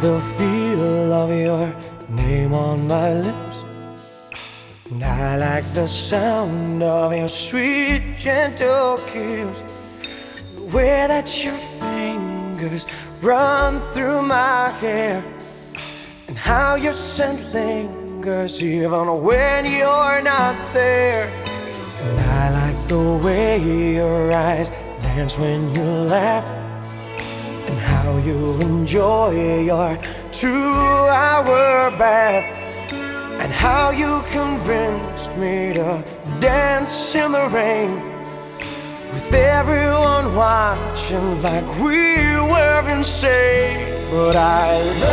the feel of your name on my lips, and I like the sound of your sweet, gentle kiss. The way that your fingers run through my hair, and how your scent lingers even when you're not there. And I like the way your eyes dance when you laugh, and how you enjoy your 2-hour bath, and how you convinced me to dance in the rain, with everyone watching like we were insane. But I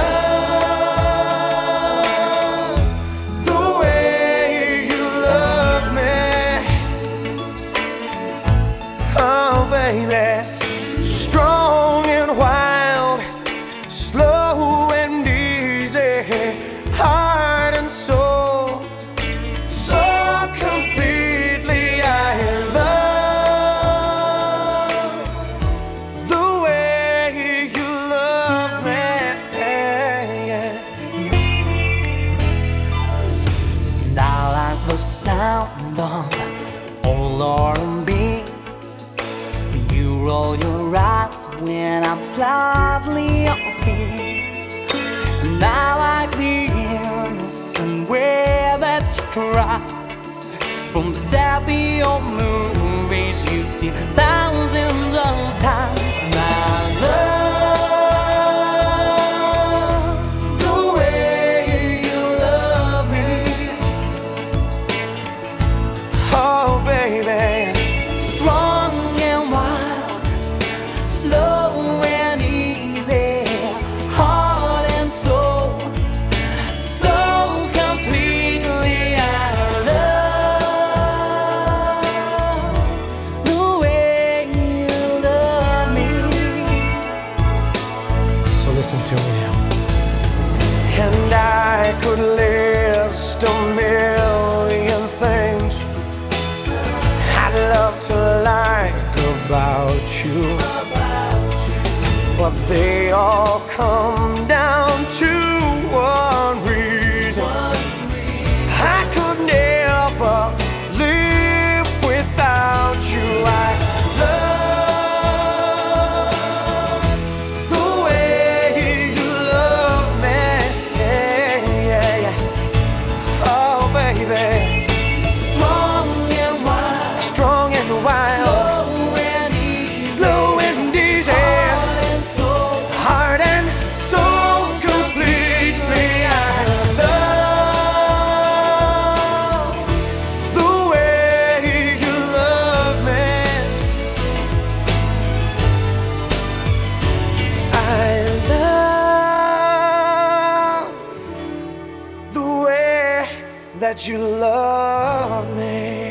love the way you love me, oh baby. Strong and wild, slow and easy, heart and soul, so completely. I love the way you love me, and I like the sound of old R&B. You roll your eyes when I'm slightly off key, and I like the innocent way that you cry. From sappy old movies you've seen thousands of times. And I love the way you love me, oh baby. strong and wild, slow and easy, heart and soul, so completely. I love the way you love me. So listen to me now. And I could list a million things I'd love to like about you, but they all come down to one reason: I could never live without you. I love the way you love me, oh baby. Strong and wild, Strong and wild, slow and easy, slow and easy, heart and soul, heart and soul completely. I love the way you love me. I love the way that you love me.